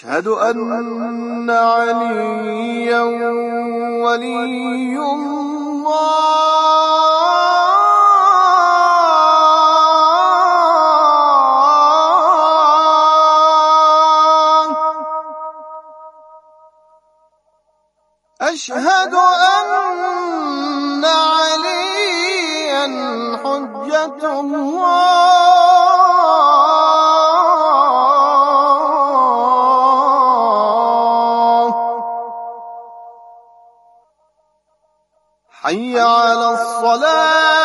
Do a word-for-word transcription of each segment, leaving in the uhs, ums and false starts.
أشهد أن عليا ولي الله أشهد أن عليا حجة الله حي على الصلاة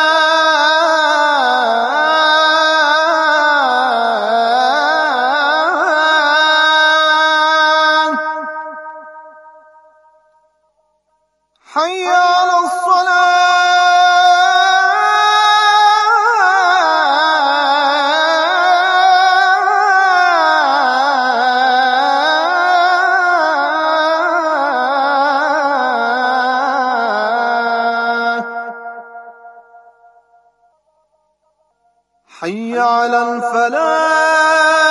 حي على الصلاة حي على الفلاح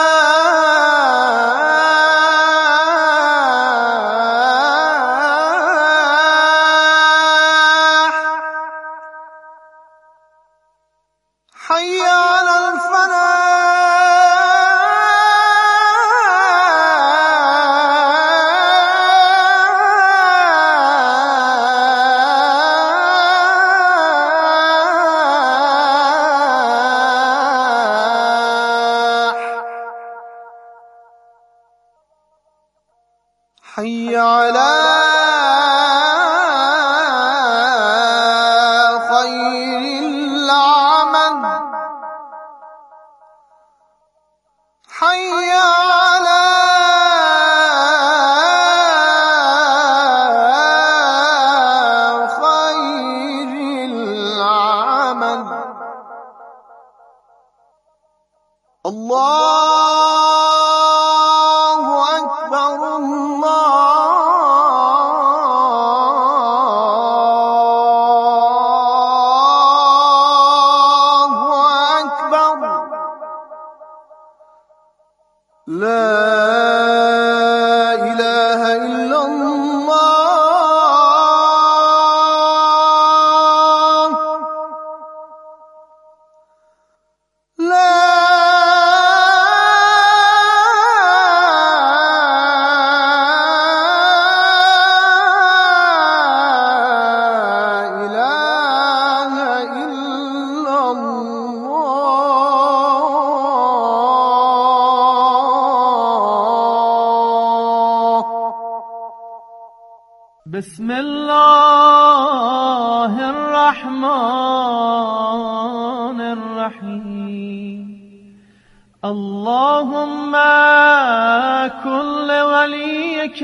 حي على الفلاح حي على خير العمل حي على خير العمل الله أكبر الله أكبر لا إله إلا الله لا إله إلا الله بسم الله الرحمن الرحيم اللهم كن لوليك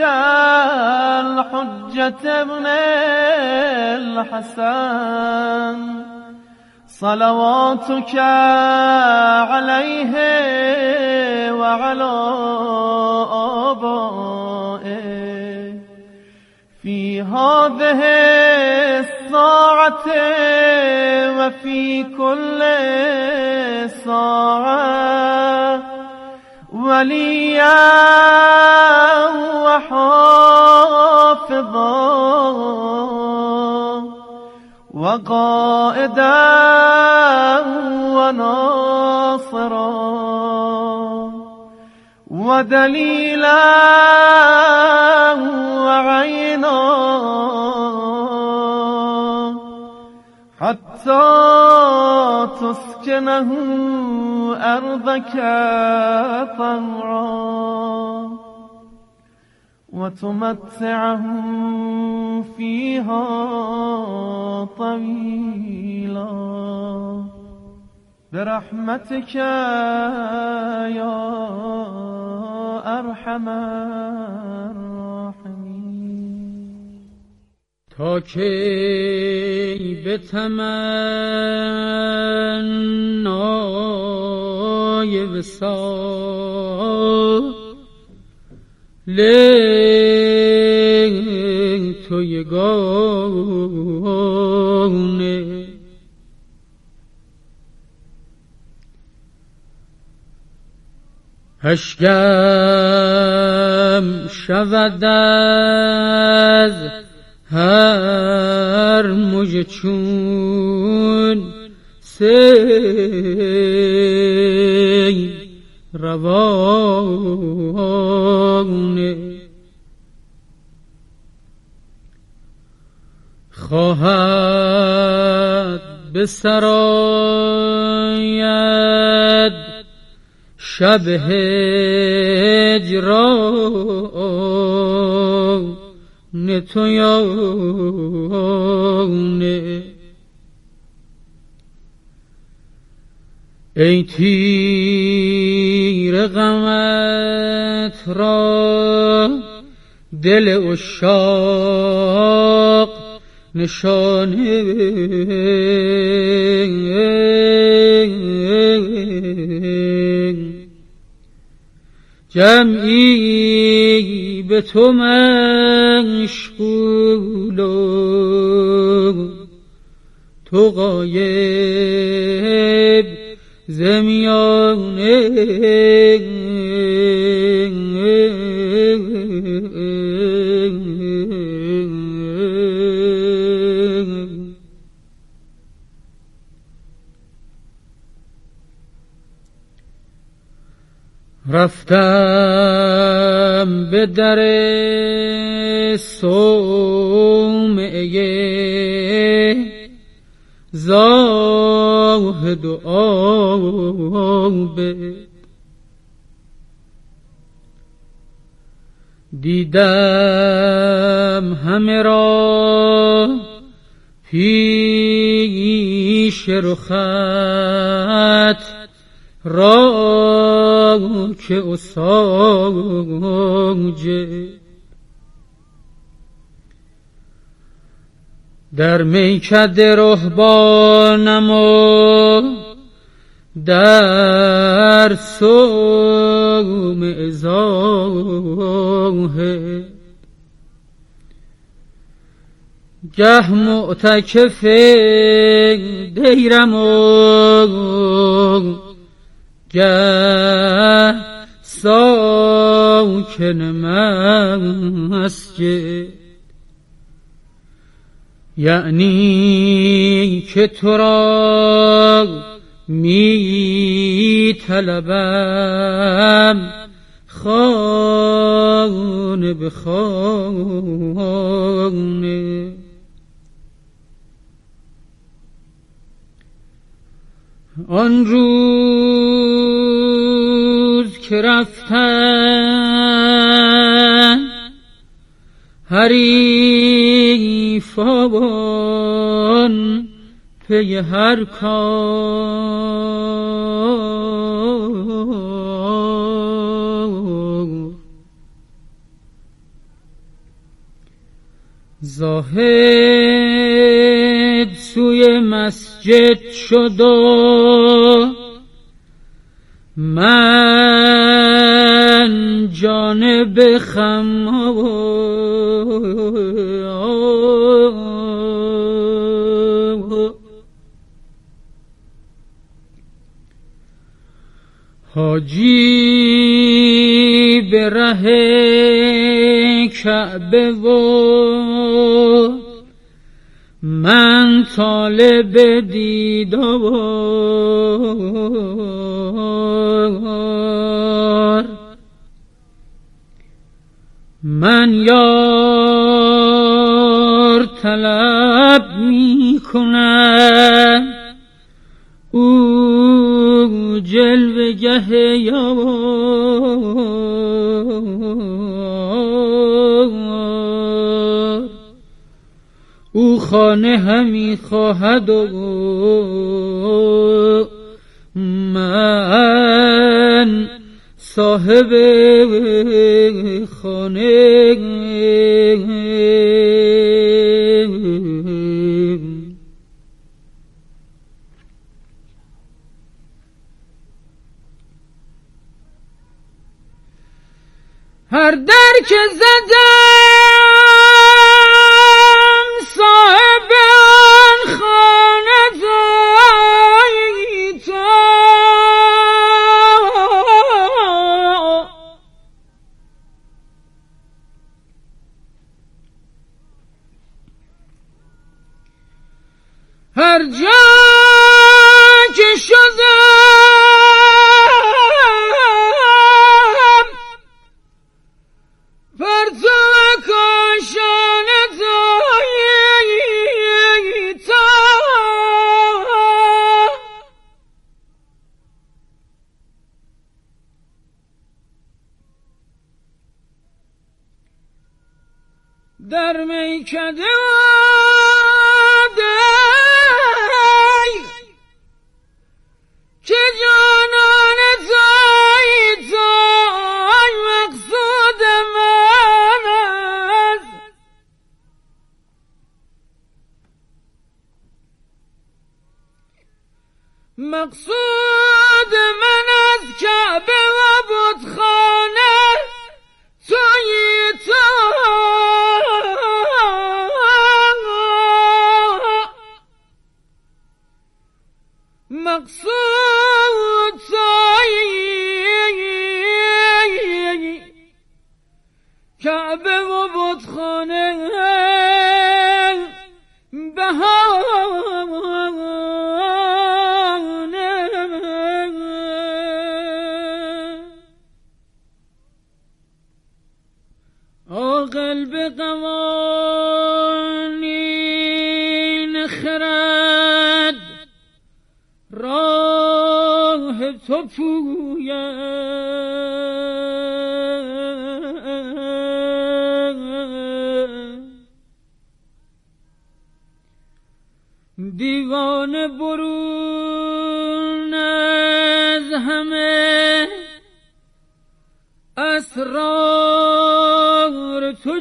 الحجة ابن الحسن صلواتك عليه وعلى آبائه في هذه الساعة وفي كل ساعة وليا وحافظا وقائدا وناصرا ودليلا وعينا حتى تسكنه أرضك طوعا وتمتعه فيها طويلا برحمتك يا أرحم الراحمين تا کی به تمنای وصال لیک تو یگانه اشکم جمع شود از هر مژه چون سیل روانه، خواهد به سرآید شب هجران تو یانه. ای تیر غمت را دل عشاق نشانه، جمعی به تو مشغول و تو غایب ز میانه. رفتم به در صومعه زاهد و عابد، دیدم همه را پیش رخت را که اساجه، در میکده رهبانم و در صومعه زاهد، گه معتکف دیرم و گه ساکن مسجد، یعنی که تو را می طلبم خانه به خانه. آن روز که رفتن حریفان پی هر کار، زاهد سوی مسجد شد و من جانب خمار، حاجی به ره کعبه و من طالب دیدار، من یار طلب می کنم او جلوه گه یار، او خانه همی خواهد و من صاحب خانه. هر در که زدم صاحب آن خانه زایتا، هر جا که شدم پرتو کاشانه تا در میکده که جانان تویی توی مقصود من است مقصود من از کعبه و بتخانه تویی تو مقصود تویی کعبه و بتخانه بهانه عاقل به قوانین خرد راه تو پوید دیوانه برون از همه اسرار تو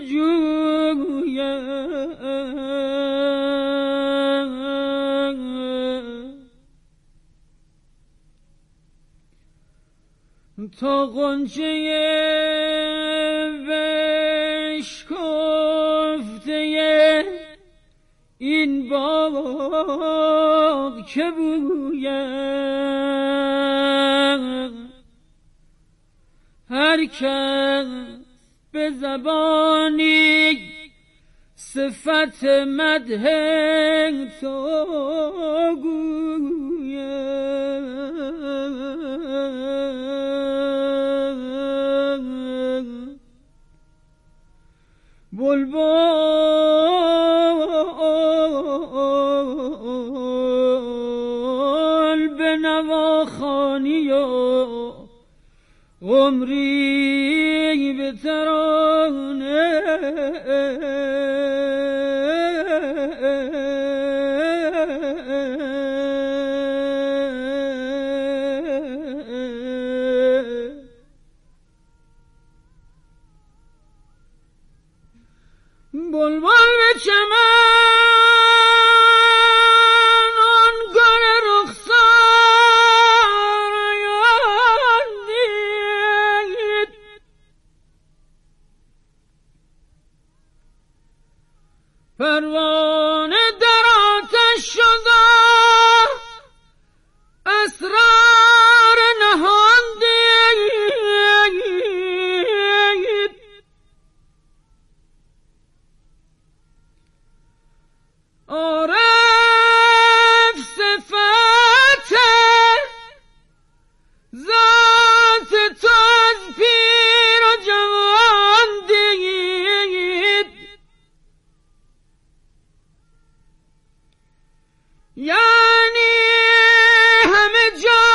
جوید تا غنچه بشکفته این باغ که بوید هر کس به زبانی صفت مدح تو گوید بلبل به نواخوانی و عمری به ترانه بلبل به چمن آن گل رخسار یادید پروانه در آتش شده اسرار نهاندید عارف صفت ذات تو از پیر و جوان دید یعنی همه جا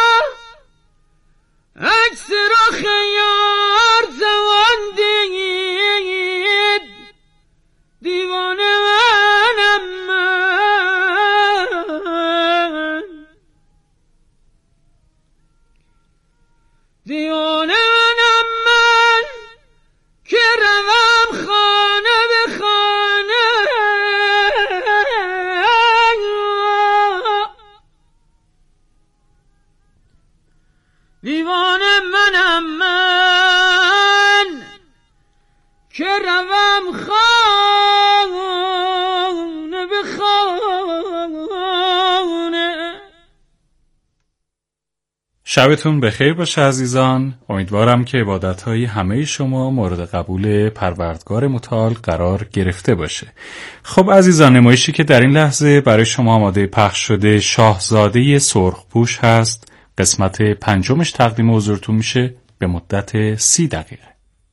عکس رخ یار زوان دید دیوانه منم من دیوانه منم من که روم خانه به خانه دیوانه منم من که روم خانه به خانه. شبتون بخیر باشه عزیزان. امیدوارم که عبادت‌های همه شما مورد قبول پروردگار متعال قرار گرفته باشه. خب عزیزان، نمایشی که در این لحظه برای شما آماده پخش شده شاهزاده سرخپوش هست. قسمت پنجمش تقدیم حضورتون میشه به مدت سی دقیقه.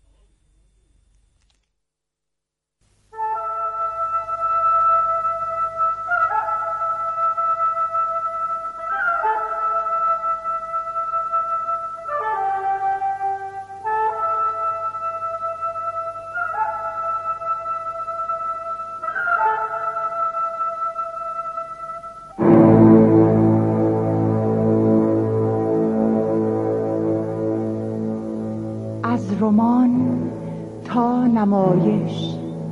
از رمان تا نمایش.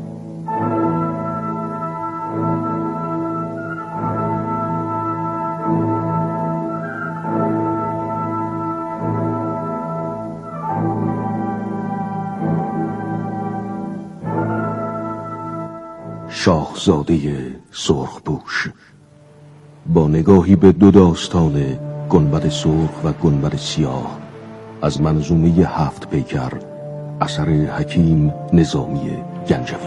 شاهزاده سرخپوش با نگاهی به دو داستان گنبد سرخ و گنبد سیاه از منظومه هفت پیکر اثر حکیم نظامی گنجوی.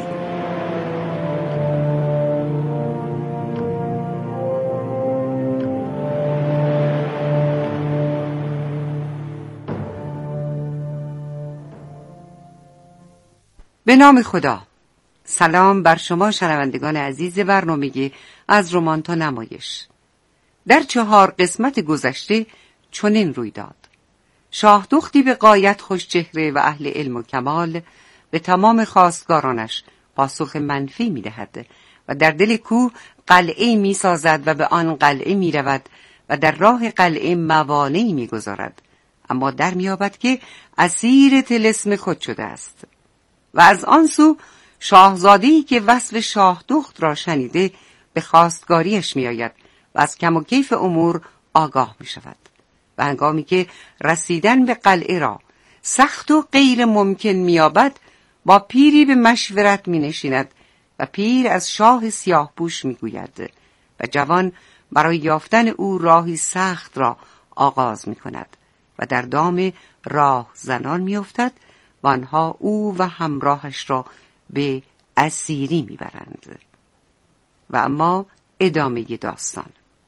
به نام خدا. سلام بر شما شنوندگان عزیز برنامه از رمان تا نمایش. در چهار قسمت گذشته چنین روی داد: شاه دختی به غایت خوش چهره و اهل علم و کمال به تمام خواستگارانش پاسخ منفی می دهد و در دل کوه قلعه می سازد و به آن قلعه می رود و در راه قلعه موانعی می گذارد، اما در می یابد که اسیر طلسم خود شده است. و از آن سو شاهزاده‌ای که وصف شاه دخت را شنیده به خواستگاریش می آید و از کم و کیف امور آگاه می شود و هنگامی که رسیدن به قلعه را سخت و غیر ممکن می‌یابد، با پیری به مشورت می‌نشیند و پیر از شاه سیاه پوش می‌گوید و جوان برای یافتن او راهی سخت را آغاز می‌کند و در دام راه زنان می‌افتد و آنها او و همراهش را به اسیری می‌برند. و اما ادامه داستان.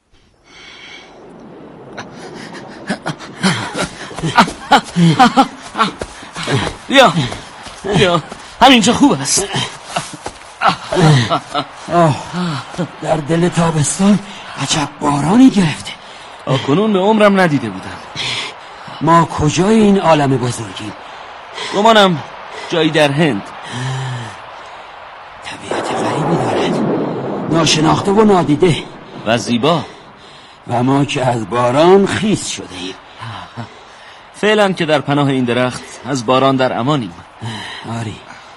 بیا بیا، همینجا خوب است. در دل تابستان عجب بارانی گرفته. تا کنون به عمرم ندیده بودم. ما کجای این عالم بزرگیم؟ گمانم جایی در هند. طبیعت غریبی دارد، ناشناخته و نادیده و زیبا، و ما که از باران خیس شده ایم. فعلا که در پناه این درخت از باران در امانیم. آری.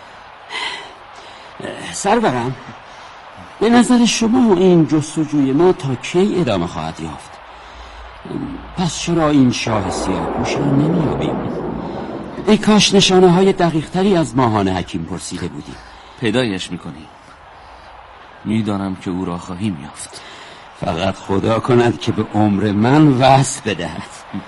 سرورم، به نظر شما این جستجوی ما تا کی ادامه خواهد یافت؟ پس چرا این شاه سیاه پوش را نمی‌یابیم؟ ای کاش نشانه های دقیق تری از ماهان حکیم پرسیده بودیم. پیدایش میکنیم. میدانم که او را خواهیم یافت. فقط خدا کند که به عمر من وصل بدهد.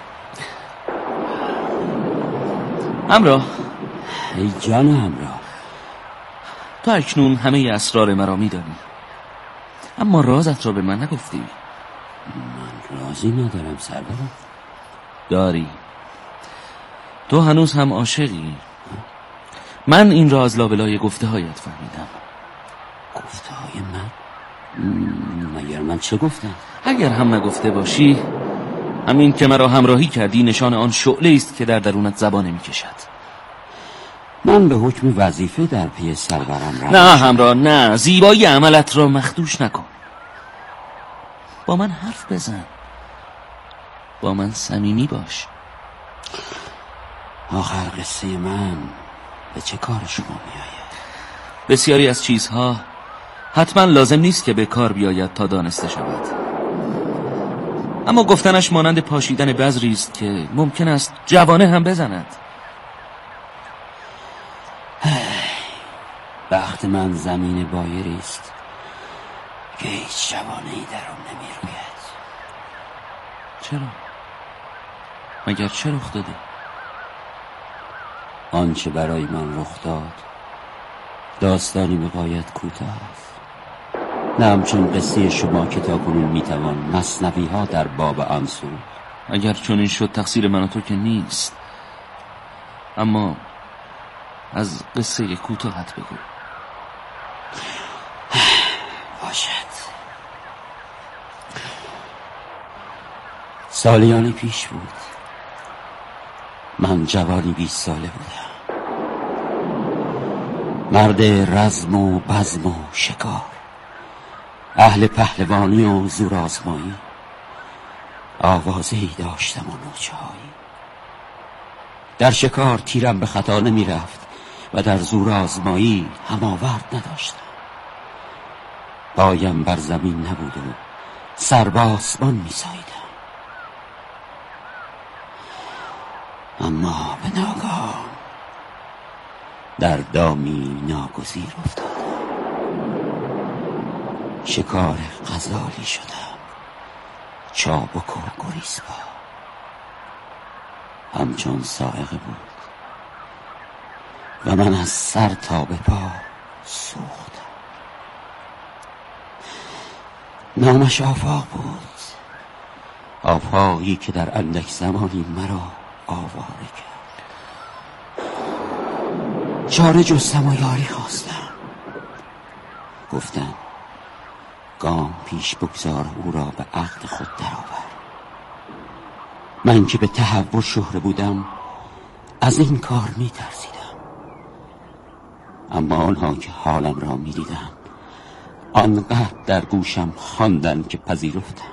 همراه. ای جان همراه، تا اکنون همه اسرار مرا میدانی، اما رازت را به من نگفتی. من رازی ندارم سرورم. داری. تو هنوز هم عاشقی. من این را از لابلای گفته هایت فهمیدم. گفته های من؟ مگر من چه گفتم؟ اگر هم نگفته باشی، همین که مرا همراهی کردی نشان آن شعله است که در درونت زبانه می کشد. من به حکم وظیفه در پی سرورم را نه همراه، نه. زیبایی عملت را مخدوش نکن. با من حرف بزن، با من صمیمی باش. آخر قصه من به چه کار شما می آید؟ بسیاری از چیزها حتما لازم نیست که به کار بیاید تا دانسته شود، اما گفتنش مانند پاشیدن بذری است که ممکن است جوانه هم بزند. بخت من زمین بایری است که هیچ جوانه‌ای در آن نمی روید. چرا؟ مگر چه رخ داده؟ آنچه برای من رخ داد داستانی به غایت کوتاه است، نه همچون قصه شما که تا کنون میتوان مثنوی ها در باب آن سرود. اگر چنین شد تقصیر من و تو که نیست، اما از قصه کوتاهت بگو. باشد. سالیانی پیش بود، من جوانی بیست ساله بودم، مرد رزم و بزم و شکار، اهل پهلوانی و زور آزمایی. آوازه‌ای داشتم و نوچه‌هایی. در شکار تیرم به خطا نمی رفت و در زور آزمایی هماورد نداشتم. پایم بر زمین نبود و سر به آسمان می ساییدم. اما به ناگاه در دامی ناگزیر افتادم. شکار غزالی شدم، چابک و گریزپا، همچون صاعقه بود و من از سر تا به پا سوختم. نامش آفاق بود، آفاقی که در اندک زمانی مرا آواره کرد. چاره جستم و یاری خواستم. گفتن گام پیش بگذار او را به عقد خود درآور. من که به تهور شهره بودم از این کار می ترسیدم، اما آنها که حالم را می دیدن آنقدر در گوشم خواندن که پذیرفتم.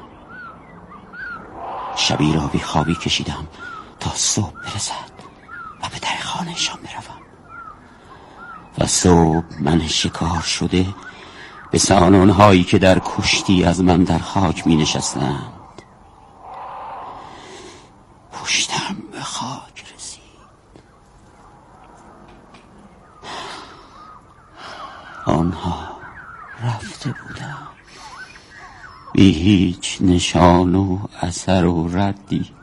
شبی را بی خوابی کشیدم تا صبح برسد و به در خانه‌شان بروم. و صبح من شکار شده به سان هایی که در کشتی از من در خاک می نشستند پشتم به خاک رسید. آنها رفته بودم بی هیچ نشان و اثر و ردی.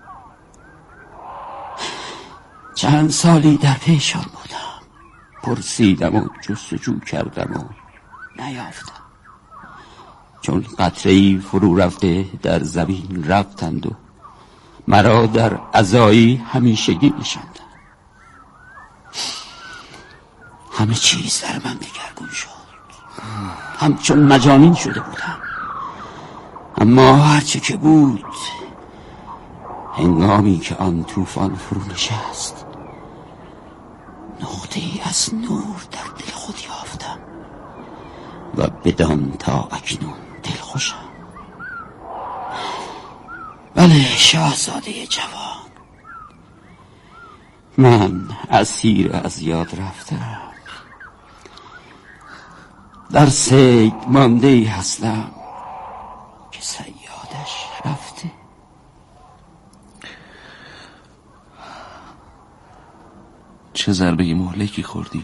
چند سالی در پیشان بودم، پرسیدم و جستجو کردم و نیافتم. چون قطره‌ای فرو رفته در زمین رفتند و مرا در عزایی همیشگی نشاندند. همه چیز در من دگرگون شد، همچون مجانین شده بودم. اما هرچه که بود، هنگامی که آن طوفان فرو نشست نقطه‌ای از نور در دل خود یافتم و بدان تا اکنون دلخوشم. بله شاهزاده جوان، من اسیر از یاد رفتم، در صید مانده‌ای هستم که صیادش رفته. چه ضربه مهلکی خوردی؟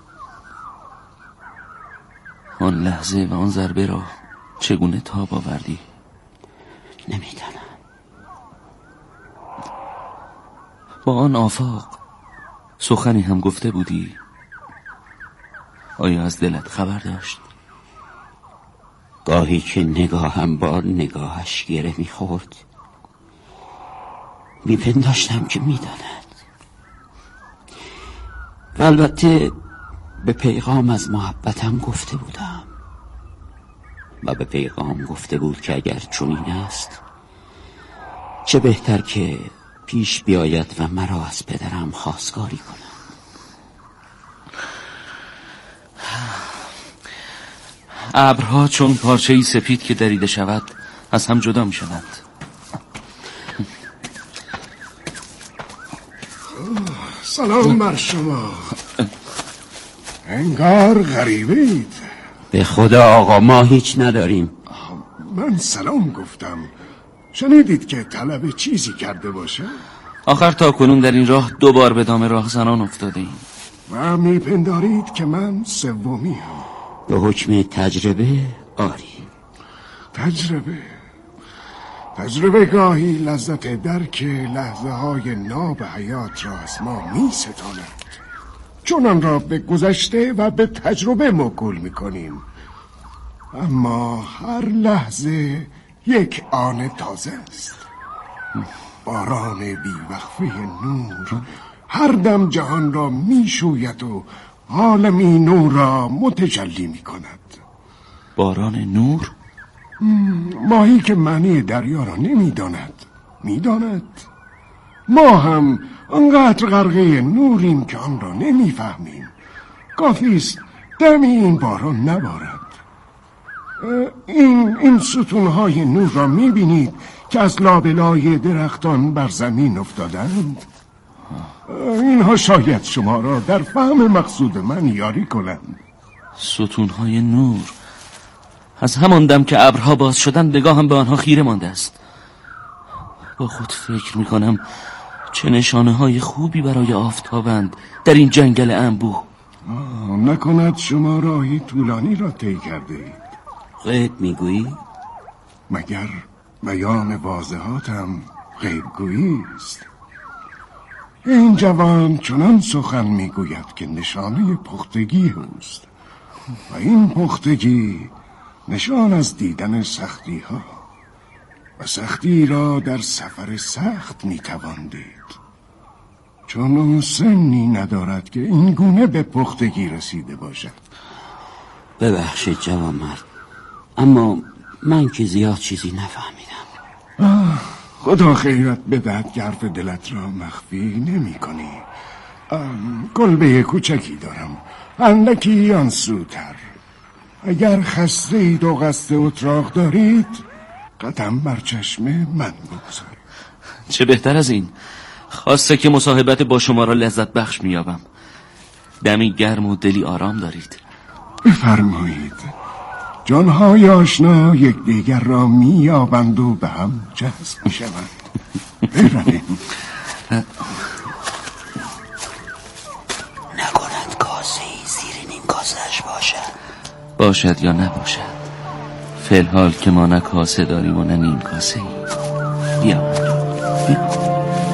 آن لحظه و آن ضربه را چگونه تاب آوردی؟ نمیدانم. با آن آفاق سخنی هم گفته بودی؟ آیا از دلت خبر داشت؟ گاهی که نگاهم با نگاهش گره میخورد میپنداشتم که میداند و البته به پیغام از محبتم گفته بودم و به پیغام گفته بود که اگر چنین است چه بهتر که پیش بیاید و مرا از پدرم خواستگاری کند. ابرها چون پارچه‌ای سپید که دریده شود از هم جدا می شود. سلام بر شما. انگار غریبید. به خدا آقا ما هیچ نداریم. من سلام گفتم، شنیدید که طلب چیزی کرده باشه؟ آخر تا کنون در این راه دو بار به دام راه زنان افتاده ایم و میپندارید که من سومی هم. به حکم تجربه آری. تجربه تجربه گاهی لذت درک لحظه های ناب حیات را از ما می ستاند، چون آن را به گذشته و به تجربه موکول می کنیم. اما هر لحظه یک آن تازه است. باران بیوقفه نور هر دم جهان را می شوید و عالمی نور را متجلی می کند. باران نور؟ ماهی که معنی دریا را نمی داند می داند. ما هم انقدر غرقه نوریم که آن را نمی فهمیم. کافی است دمی این باران نبارد. این این ستونهای نور را می بینید که از لابلای درختان بر زمین افتادند. اینها شاید شما را در فهم مقصود من یاری کنند. ستونهای نور. از همان دم که ابرها باز شدن نگاهم به آنها خیره مانده است. با خود فکر می کنم چه نشانه های خوبی برای آفتابند در این جنگل انبوه. نکند شما راهی طولانی را طی کرده اید؟ غیب میگویی؟ مگر بیان واضحاتم غیبگویی است؟ این جوان چنان سخن میگوید که نشانه پختگی اوست و این پختگی نشان از دیدن سختی ها و سختی را در سفر سخت میتوان دید، چون او سنی ندارد که این گونه به پختگی رسیده باشد. ببخشید جوان مرد، اما من که زیاد چیزی نفهمیدم. خدا خیرت بدهد که حرف دلت را مخفی نمی کنی. کلبه کوچکی دارم، اندکی آن سوتر. اگر خسته اید و قصد اتراق دارید قدم بر چشم من بگذارید. چه بهتر از این. خواسته که مصاحبت با شما را لذت بخش میابم. دمی گرم و دلی آرام دارید. بفرمایید. جانهای آشنا یک دیگر را میابند و به هم جذب میشوند. برویم. نکند کاسه ای زیر نیم کاسهش باشد. باشد یا نباشد، فی الحال که ما نه کاسه داریم و نه نیم کاسه ای. بیا بیا.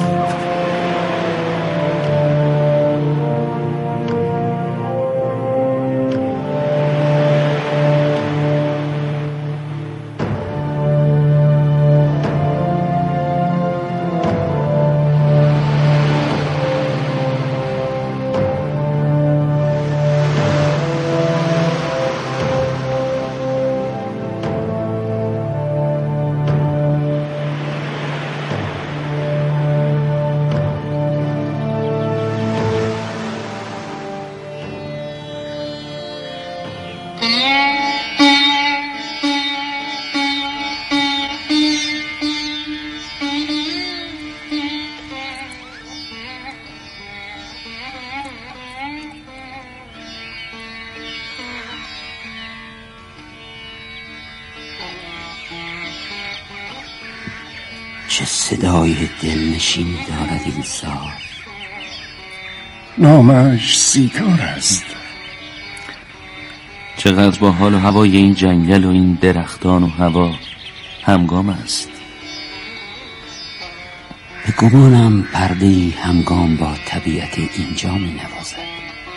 چه صدای دلنشینی دارد این ساز. نامش سیتار است. چقدر با حال و هوای این جنگل و این درختان و هوا همگام است. به گمانم پرده‌ای همگام با طبیعت اینجا می نوازد.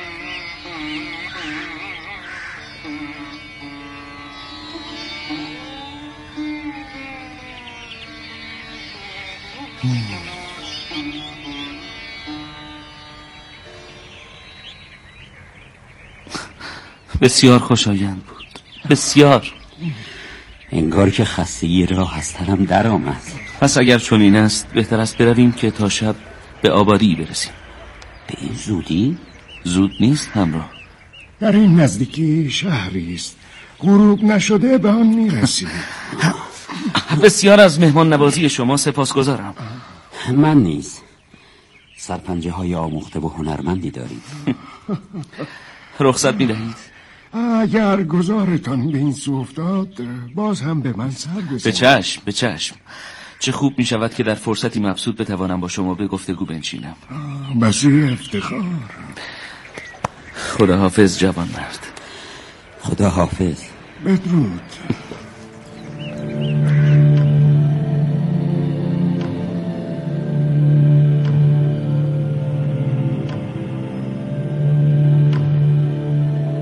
بسیار خوشایند بود، بسیار. انگار که خستگی راه از تنم در آمد. پس اگر چنین است بهتر است برویم که تا شب به آبادی برسیم. به این زودی؟ زود نیست همراه. در این نزدیکی شهری است، غروب نشده به آن میرسیم. بسیار از مهمان نوازی شما سپاسگزارم. من نیز. سرپنجه های آموخته و هنرمندی دارید. رخصت میدهید؟ اگر گذارتان به این سو افتاد باز هم به من سر بزنید. به چشم، به چشم. چه خوب می شود که در فرصتی مبسوط بتوانم با شما به گفتگو بنشینم. بسی افتخار. خدا حافظ جوان مرد. خدا حافظ. بدرود.